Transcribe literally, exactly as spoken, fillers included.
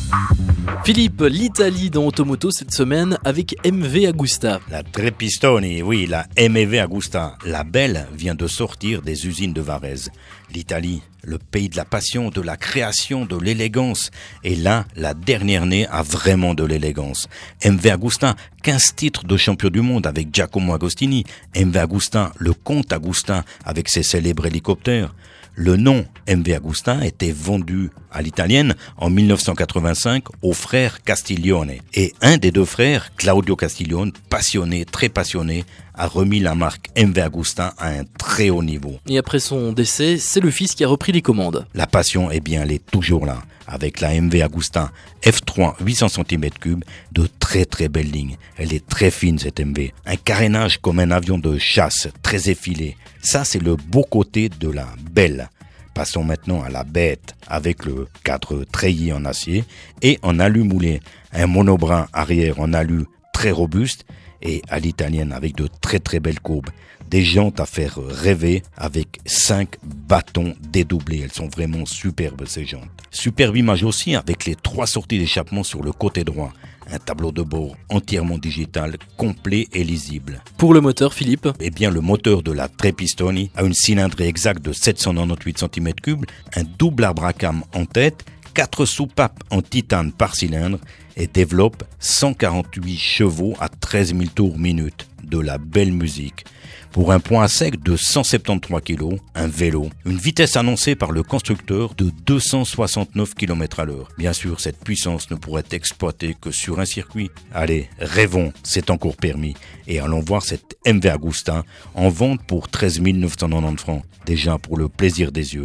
Philippe, l'Italie dans Automoto cette semaine avec M V Agusta. La Tre Pistoni, oui, la M V Agusta. La belle vient de sortir des usines de Varese. L'Italie, le pays de la passion, de la création, de l'élégance. Et là, la dernière née a vraiment de l'élégance. M V Agusta, quinze titres de champion du monde avec Giacomo Agostini. M V Agusta, le comte Agusta avec ses célèbres hélicoptères. Le nom M V Agusta était vendu à l'italienne en dix-neuf cent quatre-vingt-cinq aux frères Castiglione. Et un des deux frères, Claudio Castiglione, passionné, très passionné, a remis la marque M V Agusta à un très haut niveau. Et après son décès, c'est le fils qui a repris les commandes. La passion, eh bien, elle est toujours là. Avec la M V Agusta F trois huit cents centimètres cubes, de très très belles lignes. Elle est très fine cette M V. Un carénage comme un avion de chasse, très effilé. Ça, c'est le beau côté de la belle. Passons maintenant à la bête avec le cadre treillis en acier et en alu moulé. Un monobrin arrière en alu très robuste et à l'italienne avec de très très belles courbes. Des jantes à faire rêver avec cinq bâtons dédoublés. Elles sont vraiment superbes ces jantes. Superbe image aussi avec les trois sorties d'échappement sur le côté droit. Un tableau de bord entièrement digital, complet et lisible. Pour le moteur, Philippe, Eh bien, le moteur de la Tre Pistoni a une cylindrée exacte de sept cent quatre-vingt-dix-huit centimètres cubes, un double arbre à cam en tête, quatre soupapes en titane par cylindre et développe cent quarante-huit chevaux à treize mille tours minute. De la belle musique. Pour un point à sec de cent soixante-treize kilos, un vélo, une vitesse annoncée par le constructeur de deux cent soixante-neuf kilomètres à l'heure. Bien sûr, cette puissance ne pourrait être exploitée que sur un circuit. Allez, rêvons, c'est encore permis. Et allons voir cette M V Agusta en vente pour treize mille neuf cent quatre-vingt-dix francs. Déjà pour le plaisir des yeux.